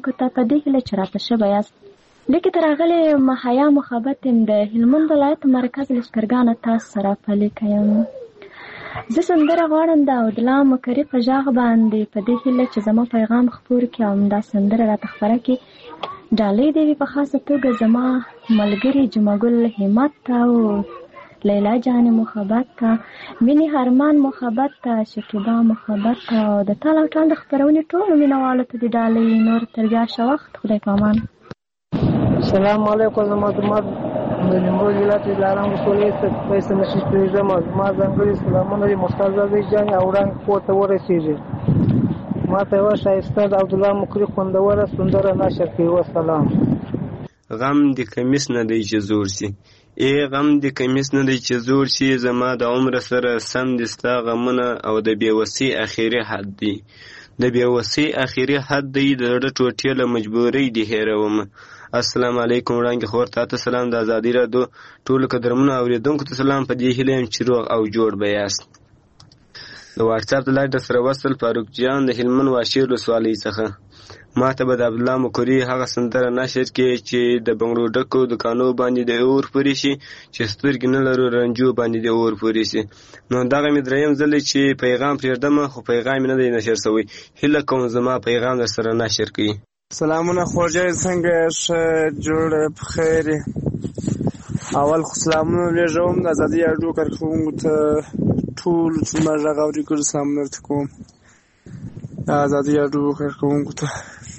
اوریدونکو ته په دې هیله چې راته شوی یاست. لیکې تر هغلې محیا محبت یم د هلمند ولایت مرکز لښکرګانو تاسو سره په لیکه یم. زه سندره غواړم د عبدالله مکري په غږ باندې په دې هیله چې زما پیغام خپور کړي او همدا سندره راته خپره کړي. ډالۍ دې وي په خاصه توګه زما ملګري جمعګل همت ته او لیلا جان محبت ته، مینې هرمان محبت ته، شکیبا محبت ته او د ټال او ټال د خپرونې ټولو مینوالو ته د ډالۍ. نور تر بیا ښه وخت. خدای په امان. السلام علیکم. زما د نیمروز ولایت دلارام ولسوالۍ څخه پیسې نشي پرېږدم. زما ځانګړي سلامونه د مختار زادې جان او وړاندې کور ته ورسېږي. ما ته یوه ښایسته د عبدالله مکري خوندوره سندره نشر کوي. وسلام. غم د کمیس نه دی چې زور سي، غم د کمیس نه دی چې زور سي، زما د عمر سره سم دي ستا غمونه او د بېوسۍ اخري حد دی. د بېوسۍ اخري حد دی، د زړه ټوټې له مجبورۍ دې هېرومه. السلام علیکم. وړاندې خور ته سلام. د ازادي راډیو ټولو قدرمنو اورېدونکو ته سلام. په دې هیله یم چې روغ او جوړ به یاست. د واټساپ د لارې درسره وصل فاروق جان د هلمند واشیر ولسوالۍ څخه. ما ته به د عبدالله مکري هغه سندره نشر کړي چې د بنګړو ډکو دکانو باندې د اور پورې شي، چې سترګې نه لرو رنجو باندې د اور پورې شي. نو دغه مې دریم ځل چې پیغام پرېږدم، خو پیغام نه دی نشر شوی. هیله کوم زما پیغام در سره نشر کړي. سلامونه خوږی، څنګه ښه جوړ په خیر. اول خو سلامونه لېږم د ازادي راډیو کارکوونکو ته ټول چې زما غږ اوري ګډ سلامونه درته کوم. د ازادي راډیو کارکوونکو ته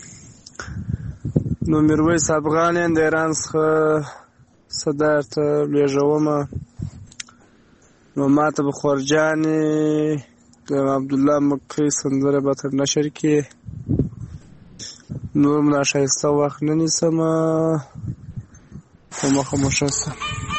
نو میرویس افغان یم د ایران څخه صدا ته لېږومه. نو ما ته به خورجانې د عبدالله مکري سندره به تر نشر کړي. نور ملا ښایسته وخت نه نیسمه، په مخه مو ښه شه.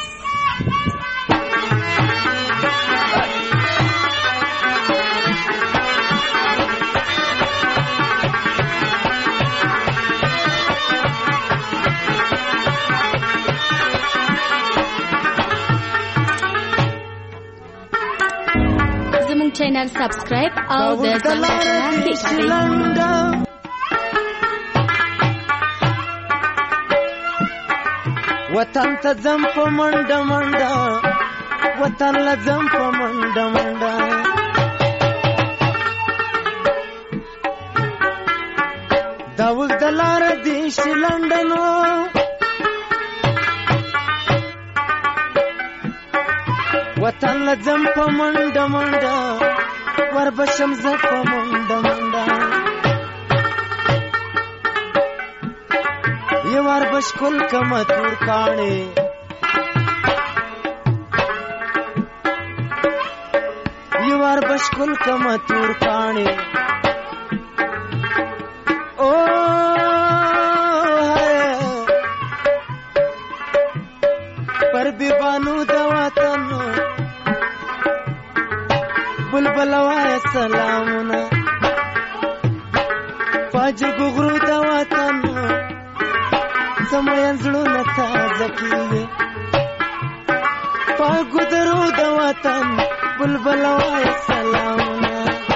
زموږ چینل سبسکرایب او د زنګ بټن کلیک. وطن ته ځم په منډه منډه، وطن له ځم په منډه منډه. دا اوس د لاره دې شي لنډنو، وطن له ځم په منډه منډه، وربشم زه په منډه منډه. یوار بشکل کما تور کاڼې، یوار بشکل کما تور کاڼې. او پر بیبانو د وطن بلبل وای سلامونه، فاجر غرو د وطن سموین زړونه تازه کیږي. پاکو درو د وطن بلبل وای سلامونه.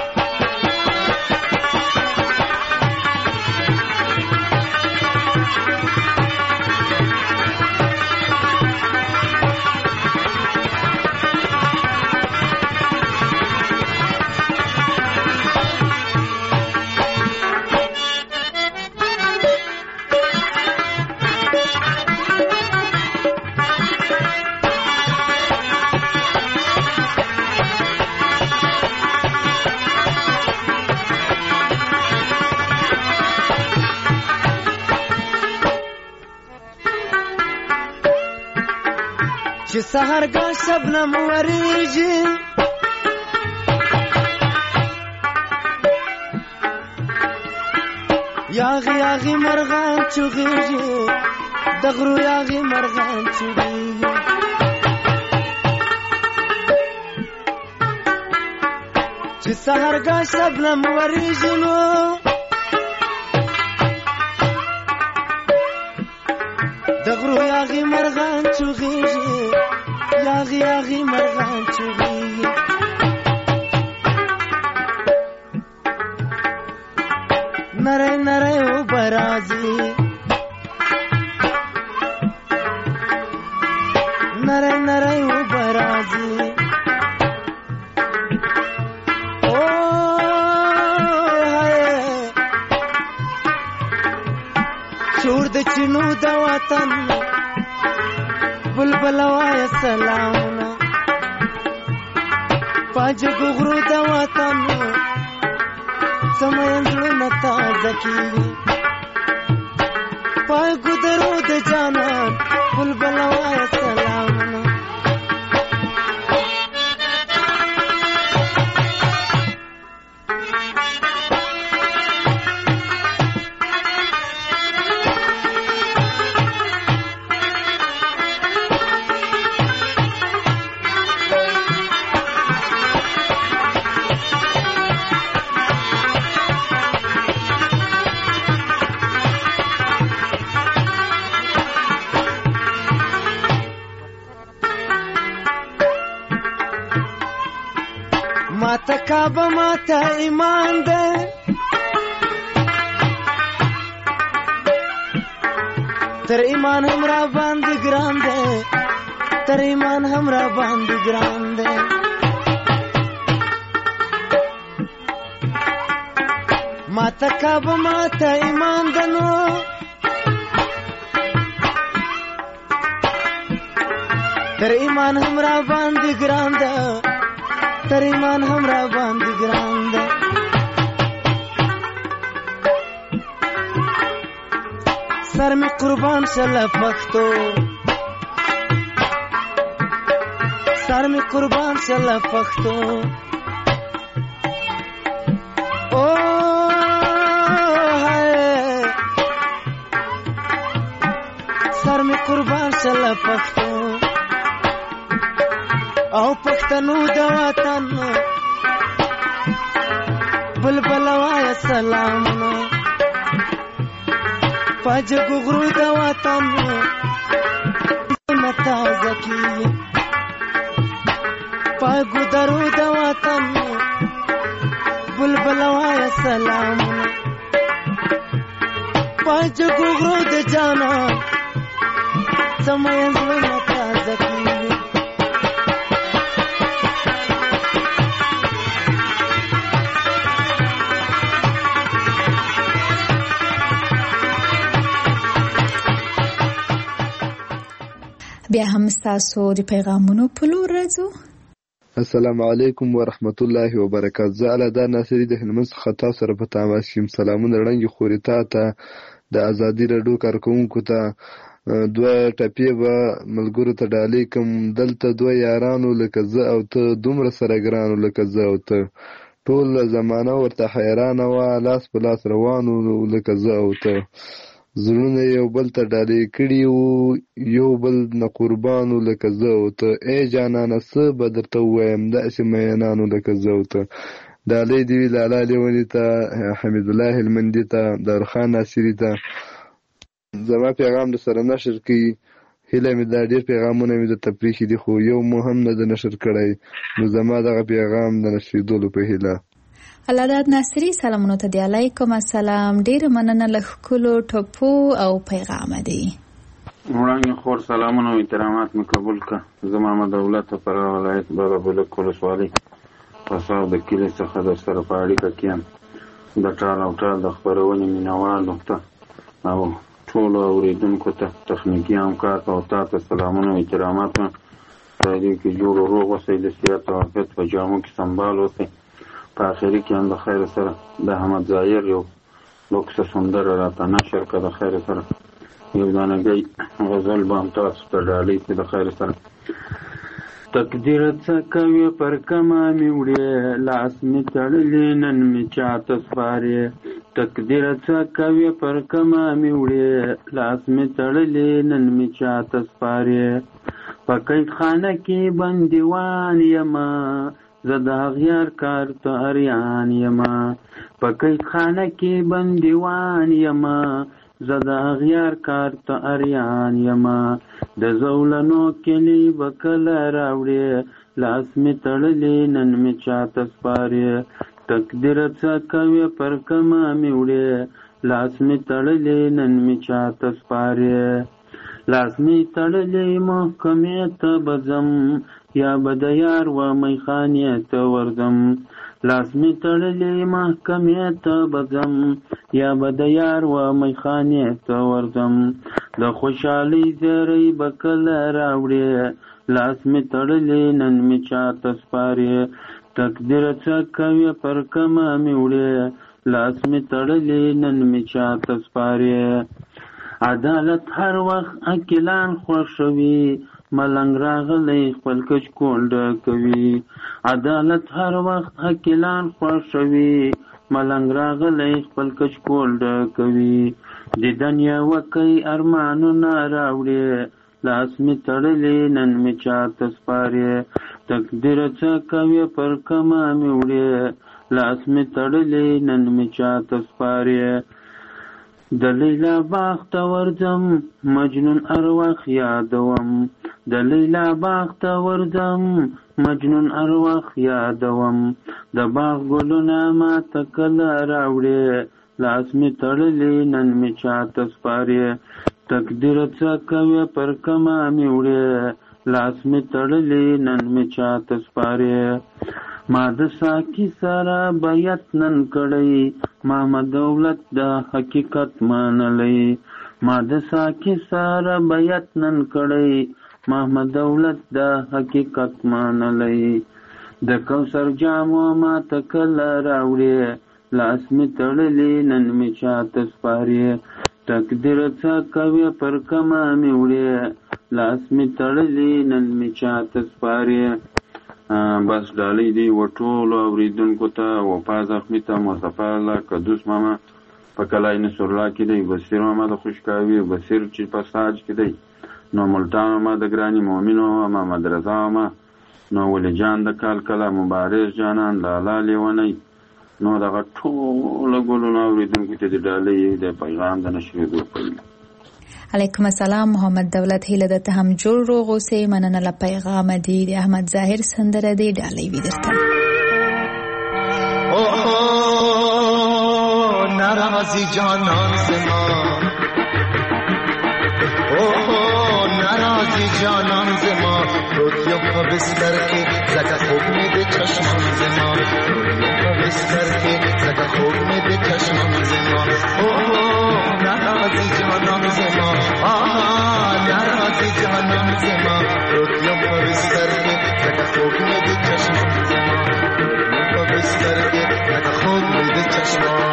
چې سهرګاه شبنم وریږي، یاغي یاغي مرغان چغېږي، د غرو یاغي مرغان چغېږي. چې سهرګاه شبنم وریږي نو د غرو یاغي مرغان چغېږي، یاغي یاغي مرغان چغېږي. نری نری اوبه برازي نری نری و برازي شور د چینو د وطن بلبل وای سلامونه پاج غرو د وطن سمینځلو تازه کیږي پای ګدرو د جانان بلبل وای سلامونه ماتا کعبه ماتا ایمان ده تر ایمان هم را باندې ګران ده تر ایمان هم را باندې ګران ده ماتا کعبه ماتا ایمان ده نو تر ایمان هم را باندې ګران ده تر ایمان هم را باندې ګران ده سر می قربان شله پښتو سر می قربان شله پښتو او سر می قربان شله پښتو او پښتنو د وطن بلبل وای سلامونه پاج غرو د وطن تازه کیږي پای ګدرو د وطن بلبل وای سلامونه پاج غرو د جانان سمینځلو تازه کیږي بیا هم ستاسو د پیغامونو په لور راځو. السلام علیکم ورحمت الله وبرکاته. زه علادار ناصري د هلمند څخه تاسو سره په تماس یم. سلامونه وړاندې خوري تا ته د ازادي راډیو کارکوونکو ته دوه ټپې به ملګرو ته ډالۍ کوم. دلته دوه یارانو لکه زه او ته دومره سره ګرانو لکه زه او ته ټول زمانه ورته حیرانه وه لاس په لاس روانو لکه زه او ته زړونه یو بل ته ډالۍ کړي وو یو بل نه قربانو لکه زه او ته ای جانانه څه به درته ووایم داسې مینانو لکه زه او ته. ډالۍ دې وي لالا لیوني ته حمید الله هلمندي ته دارخان ناصري ته زما پیغام در سره نشر کړي. هیله مې دا ډېر پیغامونه مې درته پرېښي دي خو یو مو هم نه ده نشر کړی نو زما دغه پیغام د نشریدلو په هیله. علادار ناصري سلامونه ته دی. علیکم السلام. ډېره مننه له ښکلو ټپو او پیغامه دی. وړاندې خور سلامونه او احترامات مې قبول کړه. زه محمد دولت فراه ولایت بابابلک ولسوالۍ قصاب د کلي څخه در سره په اړیکه کې یم. د ټال او ټال د خپرونې مینوالو ته او ټولو اورېدونکو ته تخنیکي همکار ته او تا ته سلامونه او احترامات مې په دې کې جوړ و روغ اوسئ د صحت او عافیت په جامو کې سنبال اوسئ. په آخري کې هم د خیر سره د احمد ظاهر یو لوکسه سندره راته نشر کړه د خیر سره یو دانګۍ غزل به هم تاسو ته ډالۍ کړي د خیر سره. تقدیر څه کوي پر کمه مې وړې لاس مې تړلې نن مې چاته سپارې. تقدیر څه کوي پر کمه مې وړې لاس مې تړلې نن مې چاته سپارې. په قید خانه کې بندیوان یمه زه د اغیار کار ته اریان یمه. په قید خانه کې بندیوان یمه زه د اغیار کار ته اریان یمه. د زولنو کلی به کله راوړې لاس مې تړلې نن مې چاته سپارې. تقدیر څه کوي پر کمه مې وړې لاس می تړلې نن می چاته سپارې لاس می تړلې محکمې ته بزم یا به د یار و میخانې ته ورځم لاس می تړلې محکمې ته بزم یا به د یار و میخانې ته ورځم د خوشحالۍ زیری به کله راوړې لاس می تړلې نن می چاته سپارې تقدیر څه کوي پر کمه می وړې لاس می تړلې نن می چاته سپارې عدالت هر وخت عاقلان خوښوي ملنګ راغلی خپل کچ کونډه کوي عدالت هر وخت عاقلان خوښوي ملنګ راغلی خپل کچ کونډه کوي دیدن یې وکئ ارمانونه راوړې لاس می تړلې نن می چاته سپارې تقدیر څه کوي پر کمه می وړې لاس می تړلې نن می چاته سپارې د لیلا باغ ته ورځم مجنون هر وخت یادوم د لیلا باغ ته ورځم مجنون هر وخت یادوم د باغ ګلونه ماته کله راوړې لاس می تړلې نن می چاته سپارې تقدیر څه کوي پر کمه می وړې لاس می تړلې نن می چاته سپارې ما د ساقي سره بیعت نن کړی ما دولت د حقیقت منلی ما د ساقي سره بیعت نن کړی ما دولت د حقیقت منلی د کوثر جامو ما ته کله راوړې لاس می تړلې نن می چاته سپارې تقدیر څه کوي پر کمه می وړې لاس می تړلې نن می چاته سپارې بس ډالۍ دی و ټولو اورېدونکو ته وفا زخمي ته مصطفی الله قدوس ماما په کلای نصرالله کې دی بصیر ماما د خوشکاوي بصیر چې په ساج کې دی نو ملتان ماما د ګراني مؤمنو محمد رضا ماما نو ولی جان د کال کله مبارز جانان لالا لیونی نو دغه ټولو ګلونو اورېدونکو ته د ډالۍ د پیغام د نشریدو پیل علیکم السلام محمد دولت هیله ده ته هم جوړ روغ اوسې مننه له پیغام دی د احمد ظاهر سندره دی ډالۍ وي درته اوه ناراضی جانان زما اوه ناراضی جانان زما روتیم په بستر کې زکه خوب مې د چشمم زما روتیم په بستر کې زکه خوب مې د چشمم زما اوه ناراضی جانان زما ناراضی جانان زما روتیم په بستر کې زکه خوب مې د چشمم زما روتیم په بستر کې زکه خوب مې د چشمم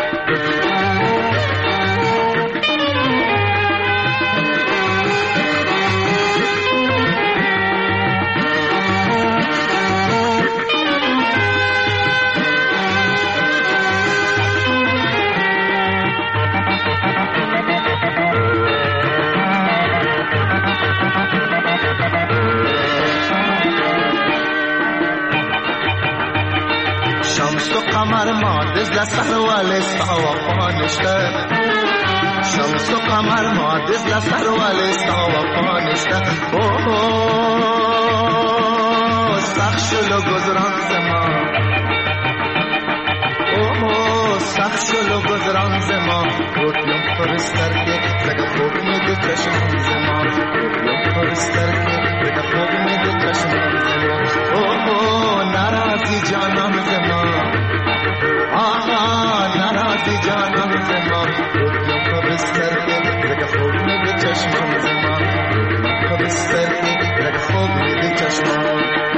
قمر ما دزل سهر والستا وفانشته شمس و قمر ما دزل سهر والستا وفانشته اوه سخت شلو گذران زما اوه سخت شلو گذران زما روتیم پرستر که زگه خوب میده چشمان زما روتیم پرستر که زگه خوب میده چشمان زما اوه ناراضی جانم زما ناراضی جانم زما روتیم په بستر کې لکه خوب مې د چشمم زما روتیم په بستر کې لکه خوب مې د چشمم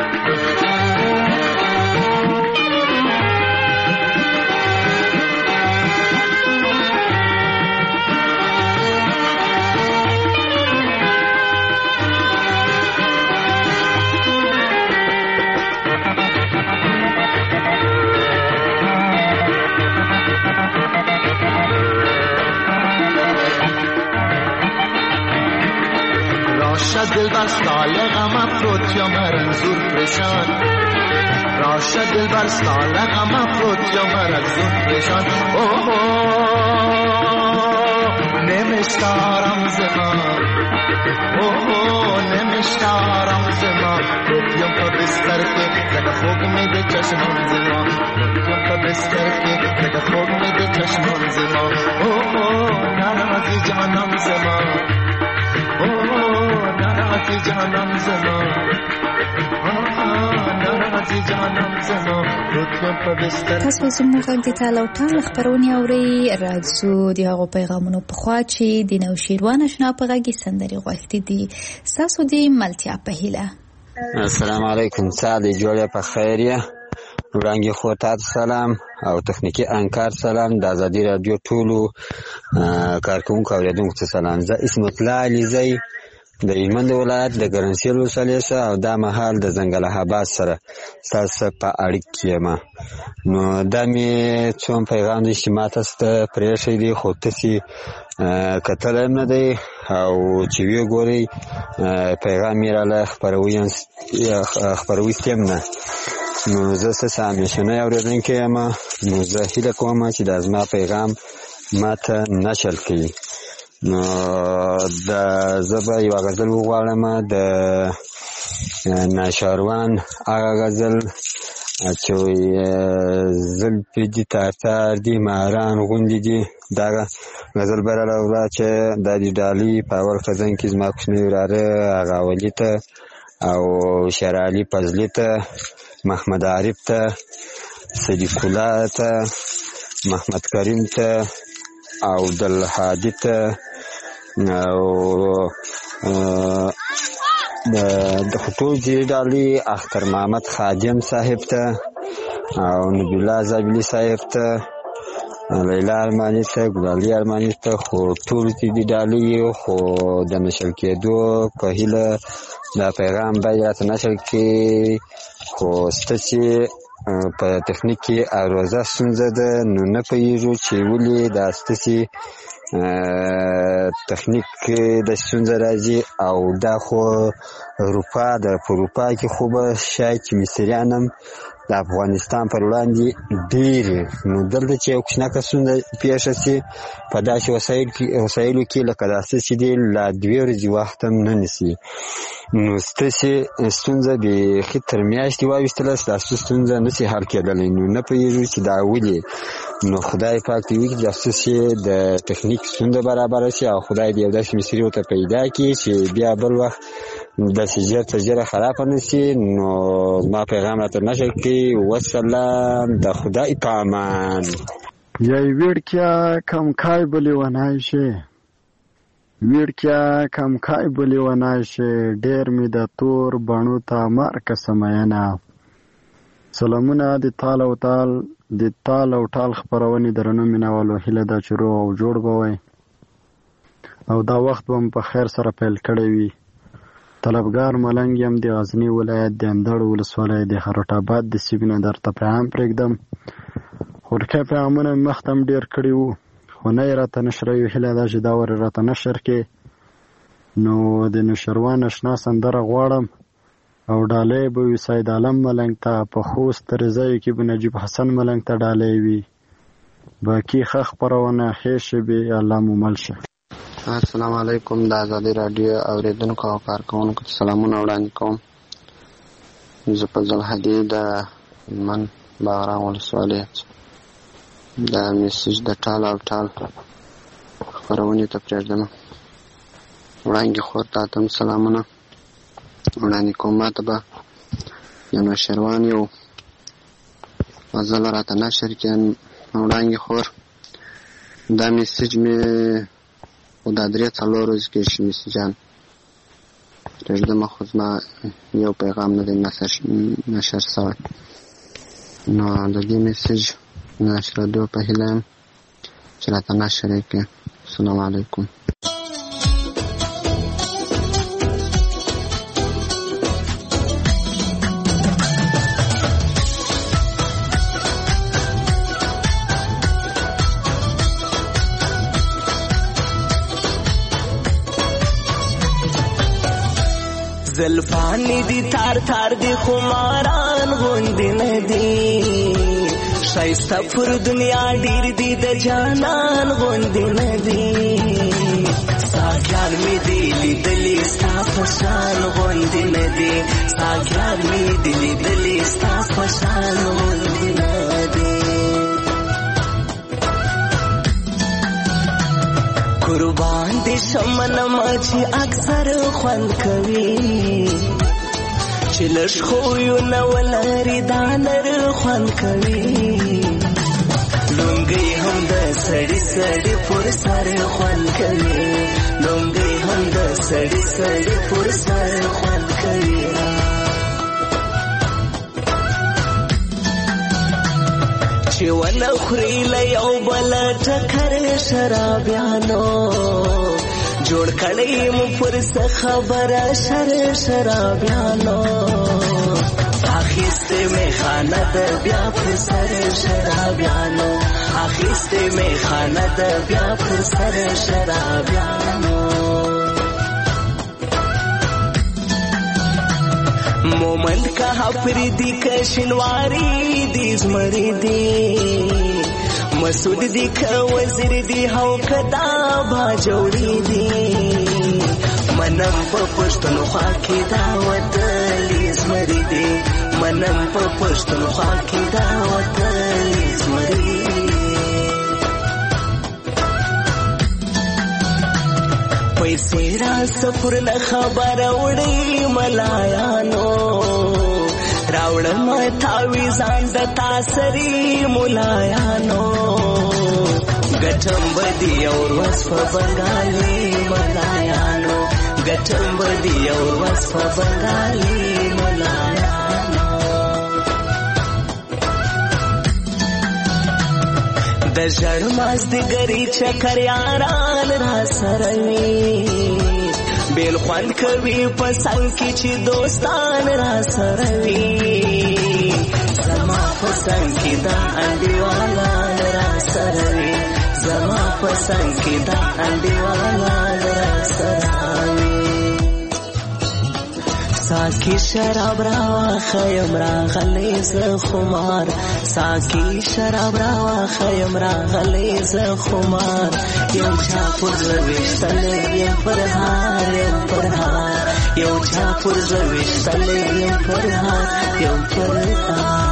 دل بر سال غم افروت یا مرنزور پریشان راشه دل بر سال غم افروت یا مرنزور پریشان اوه نمیشتارم زما اوه نمیشتارم زما روتیم په بستر کې لکه خوب مې د چشمم زما رویم په بستر کې لکه خوب مې د چشمان زما ناراضي جانان زما ناراضي جانان زما ناراضي جانان زما رویم په بستر. تاسو زموږ غږ د تال او ټال خبرونه اورئ. راځو د هغو پیغامونو په خوا چې د نوشیروان اشنا په غږ سندرې غوښتي دي. ستاسو د ملتیا په هیله. السلام علیکم. سعد جوړه په خیریه. وړاندې خو تاسو سلام او تخنیکی انکار سلام. د ازادي رادیو ټولو کارکونکو اوریدونکو ته سلام. زه اسمت الله علیزی د هلمند ولایت د ګرنسیل ولسوالۍ څخه او دا مهال د ځنګل آباد سره تاسو په اړیکه کې یم. نو دا مې څوم پیغام دی چې ما تاسو ته پرېښی دی خو تاسې کتلی هم نه دی او چې ویې ګورئ پیغام یې راله خپرویستی هم نه. نو زه ستاسې همیشنی اورېدونکی یم. نو زه هیله کوم چې دا زما پیغام ما ته نشر کړي. نو زه به یوه غزل وغواړم د ناشاروان هغه غزل چې زلفې دي تار دي ماران غوندې دي. دا غزل به راله وړه چې دا د ډالۍ په اول خزان کې زما کوچنی وراره هغه ولي ته او شرعلي فضلي ته محمد عارف ته صدیق الله ته محمد کریم ته او عبدالهادي ته او د ټول دې ډالۍ اختر محمد خادم صاحب ته او نبی الله زابلي صاحب ته لیلا ارماني ته ګلالي ارماني ته خو ټول دې ډالۍ خو د نشر کېدو په هیله دا پیغام باید راته نشر کړي. خو ستاسې په تخنیک کې اروزه ستونزه ده. نو نه پوهېږو چې ولې دا ستاسې تخنیک د ستونزه راځي او دا خو اروپا ده. په اروپا کې خو به شاید چې مصریان هم د افغانستان پر وړاندې ډېرې. نو دلته چې یو کوچنکه ستونزه پېښه شي په داسې وسایلو کې لکه داسې چې دی لا 2 ورځې وخت هم نه نیسي. نو ستاسې ستونزه بیخي تر میاشتې واویستله ستاسو ستونزه نشي حل کېدلی. نو نه پوهېږو چې دا ولې. نو خدای پاک دې وکړي چې ستاسې د تخنیک ستونزه برابره شي او خدای دې یو داسې مصري ورته پیدا کړي چې بیا بل وخت داسې ژر خرابه نه شي. نو زما پیغام راته نشر کړي. وسلام. د خدای په امان. یای ویړکیا کم کای بلی ونای شي ویړکیا کم کای بلی ونای شي ډېر مې د تور بڼو ته مارکه سمینا. سلامونه د تال او ټال خپرونې درنو مینوالو. هیله ده چې روغ او جوړ به وئ او دا وخت به م په خیر سره پیل کړی وي. طلبګار ملنګ یم د غزني ولایت د اندړ ولسوالۍ د خروټ آباد د سیګ نه درته پیغام پرېږدم. خورکه پیغامونه مې مخته هم ډېر کړي وو خو نه یې راته نشروي. هیله ده چې دا ور راته نشر کې. نو د نوشیروان اشنا سندره غواړم او ډالۍ به وي سید عالم ملنګ ته. په خوست ترځایو کې به نجیب حسن ملنګ ته ډالۍ وي. باقي ښه خپرونه ښې شبې الله مو مل شه. السلام علیکم. د ازادي رادیو اوریدونکو او کارکونکو ته سلامونه وړاندې کوم. زه په زلحدي د هلمند باغران ولسوالۍ د میسج د ټال او ټال خپرونې ته پرېږدم. وړاندې خور ته هم سلامونه وړاندې کوم. ما ته به د نوشیروان یو غزل راته نشر کړي. وړاندې خور دا میسج مې خو دا 3-4 ورځې کې شي میسجان پرېږدم. خو زما یو پیغام نه دی نشر شوی. نو د دې میسج نشرېدو په هیله یم چې راته نشر یې کړي. السلام علیکم. زلفانی دی تار دی خماران غوندی ندی شایسته پر دنیا ډیر دی د جانان غوندی ندی ساګیان می دی لیدلی ستا پشان غوندی ندی ساګیان می دی لیدلی ستا پشان غوندی ندی باندې شمنم چې اکثر خوند کوي چې لږ خو یو نه ولري دا نر خوند کوي لونګي هم د سړی سړی پر سر خوند کوي لونګي هم د سړی سړی پر سر خوند کوي چې ونه خوري له یو بل ټکر شرابیانو جوړ کړی مو پر څه خبره شرابیانو اخیسته می خانه د بیا پر سر شرابیانو اخیسته می خانه د بیا پر سر شرابیانو مومند کا پری دی کشنواری دی زمری دی مسعود دی کا وزیر دی هو کدا با جوړی دی منم په پښتونخوا کې دا وتلی زمری دی منم په پښتونخوا کې دا وتلی زمری پیسې را سفر نه خبر وړي ملایانو راوړم تاویزان د تاسری ملایانو ګټم بدی اور وصف بنگالی ملایانو ګټم بدی اور وصف بنگالی ملایانو د شرماز د ګری چکر یاران را سروي بیل خوان کوي پسنګ کې چې دوستان را سروي زما پسنګ کې دا انډیوالا را سروي زما پسنګ کې دا انډیوالا را سروي ساکی شراب راوا خیم راغلی ز خمار ساکی شراب راوا خیم راغلی ز خمار یو چا پر زویشتل یم پرهار یم پرهار یو چا پر زویشتل یم پرهار یم پرهار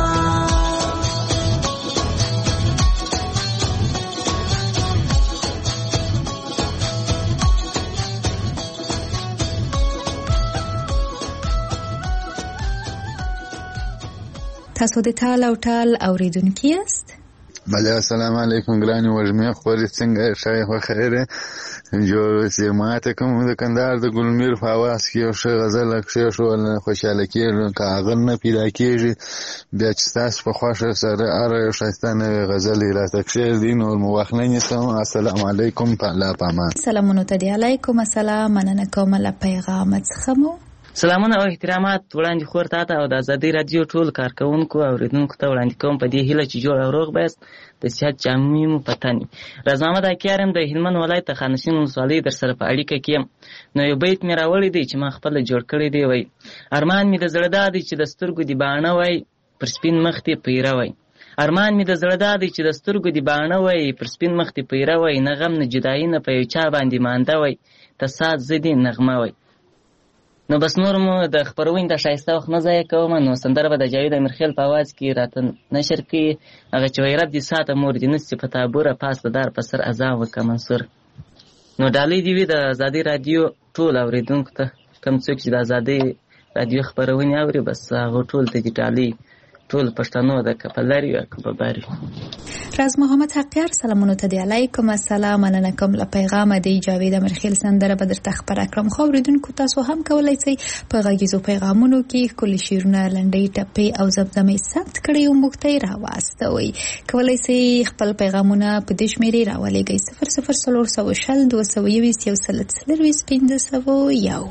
تاسو د ټال او ټال اوریدونکي یاست؟ بله السلام علیکم ګرانې وږمې خورې څنګه ښه خو خیره جوړ اوسې ماته کوم د کندهار د ګلمیر په اواز کې یو ښه غزل کښېښول خوشحاله کېږم که هغه نه پیدا کېږي بیا چې ستاسو په خوښه سره هره یو ښایسته نوې غزلې راته کښېږدي نور مو وخت نه نیسم السلام علیکم په الله پامان سلامونه ته دی علیکم السلام مننه کوم له پیغامت څخه مو سلامونه او احترامات وړاندې خور تاته او د ازادۍ رادیو ټول کارکونکو او اوریدونکو ته وړاندې کوم په دې هیله چې جوړ او روغ بایست د صحت جامې مو په تن وي. راز محمد اکیار یم د هلمند ولایت د خانشین ولسوالۍ در سره په اړیکه کې یم. نو یو بیت مې راوړی دی چې ما خپله جوړ کړی دی. وایي ارمان مې د زړه دا دی چې د سترګو دې باڼه وای پر سپین مخ دې پیره وای ارمان مې د زړه دا دی چې د سترګو دې باڼه وای پر سپین مخ دې پیره وای نه غم نه جدایي نه په یو چا باندې مانده وای ته ساز زه دې نغمه وای. نو بس نور مو د خپرونې د ښایسته وخت نه ضایع کوم. نو سندره به د جاوید امیرخیل په اواز کې راته نشر کړي هغه چې وایي رب دې ساته مور دې نسي په تابوره پاس د دار په سر اذان وکړه منصور. نو ډالۍ دې وي د ازادۍ رادیو ټول اورېدونکو ته کوم څوک چې د ازادۍ رادیو خپرونې اوري بس هغه ټول ته دې ډالۍ ټول پښتنو د کپلاري او کباباري. راز محمد حقیار سلامونه ته دی علیکم السلام مننه کوم له پیغام دی جاوید امیرخیل سندره به درته خبر کړم. خو اوریدونکو تاسو هم کولای شئ په غږیزو پیغامونو کې کلی شیرونه لنډۍ ټپې او زمزمې ثبت کړئ او موږ ته یې راواستوئ. کولای شئ خپل پیغامونه په دې شمېرې راولېږئ 00320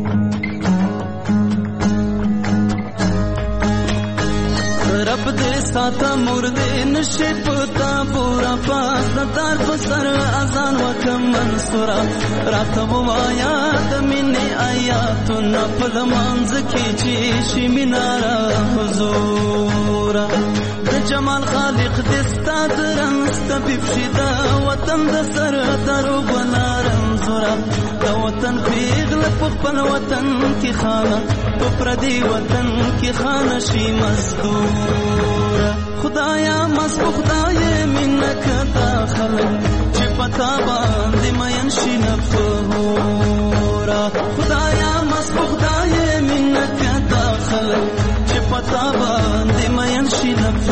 رب دې تا ته مرده نشي پتا پورا پاس دار پسر اذان وکم منصورا راته وایا د مینې آیاتونه په لمانځ کې چې شي مینارا حضور د جمال خالق دستا درنست بفشدا وطن د سر درو بلارم زورا د وطن پیغل په خپل وطن کې خانه په پردي وطن کې خانه شي مزدور خدایا مس خدای منک داخل چې پتا باندې مین شي نفورا خدایا مس خدای منک داخل چې پتا باندې مین شي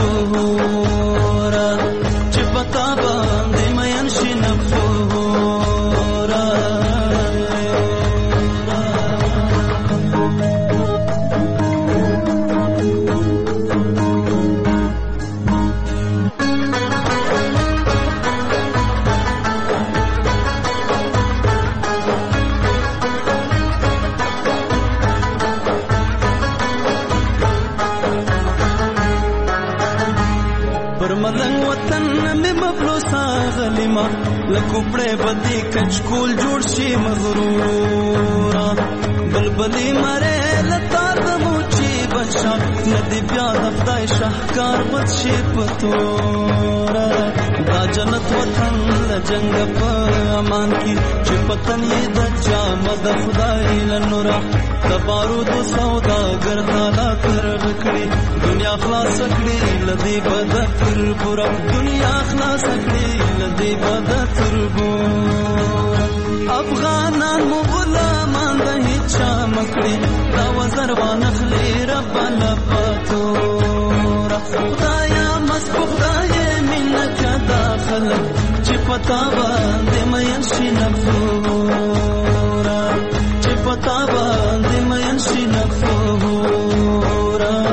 نفورا چې پتا باندې مین شي نفورا غلیما لکوپړې بدی کچکول جوړ شي مغرورا بلبلی مره لتا د موچی بچا ندی بیا د خدای شاهکار بد شي پتورا دا جنت وطن لجنګ په امان کی چې پتن یې د جام د خدای لنورا د بارود سودا ګرځالا تر کړی دنیا خلاص کړی لدی بد تر پورا دنیا خلاص کړی لدی بد تر پورا افغانان مو غلامان د هیڅ مکړي دا وزر وانخلی رب لپاتورا خدایا مس خدای منک داخل چې پتا باندې مین شي نفورا چې پتا باندې مین شي نفورا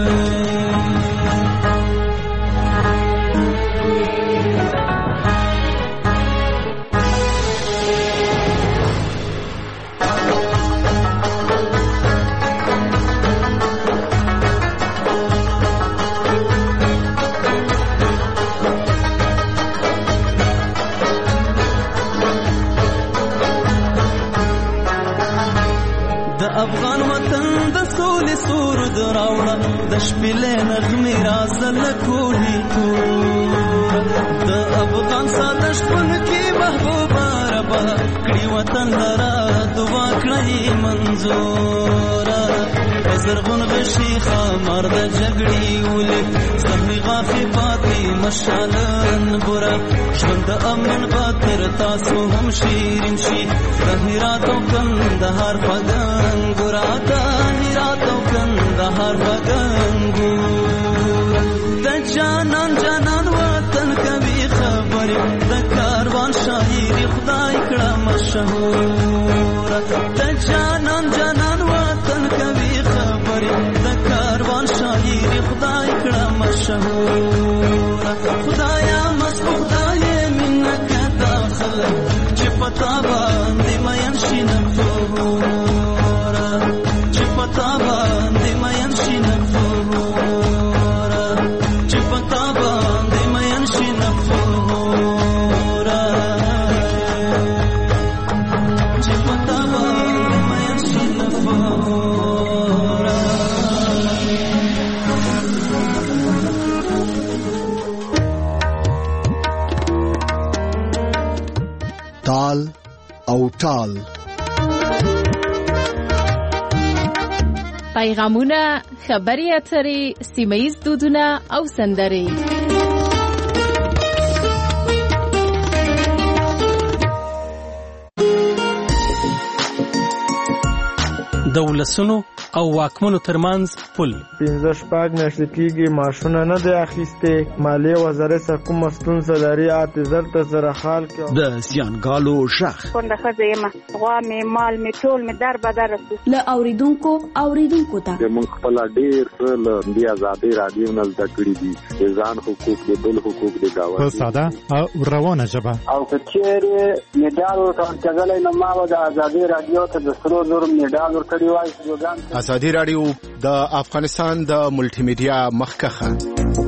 افغان وطن د سولې سور دراوړه د شپېلې نغمې رازل کولی تور د افغان ساده شپون کې محبوبه ربا کړي وطن لرا دعا کړئ منظوره زرغون غشي خمر د جګړې ولې زخمي غافي پاتې مشالن بورا ژوند د امن باتر تاسو هم شیرین شي د هرات او کندهار پګن ګورا د هرات او کندهار پګن ګورا د جانان جانان وطن کوي خبرې د کاروان شاعري خدای کړه مشهور د جانان جانان وطن کوي خبرې د کاروان شاعري خدای کړه مشهور خدایا مس خدای منک داخل چې پتا باندې مین شي نفورا چې پتا باندې مین شي نفورا چې پتا باندې مین شي نفورا چې پتا باندې مین شي نفورا تال او ټال پیغامونه، خبري اترې، سیمه‌ییز دودونه او سندرې. د ولسونو او واکمنو ترمنځ پل 15 میاشتې کېږي معاشونه نه دی اخیستې مالیې وزارت څخه کومه ستونزه لري اته زر ته زره حال کې د زیانګالو شخ کونډه ښځه یم غوا مې مال مې ټول مې در بدر له اوریدونکو ته موږ خپل ډېر له دې ازادي رادیو نه زده کړي دي ځان حقوق دي بل حقوق دي گاوه په ساده او روانه ژبه او کچېره میډال ورکړل نو ما د ازادي رادیو ته د سرو زور میډال ورکړی وای ازادي رادیو د افغانستان د ملټي میډیا مخکخه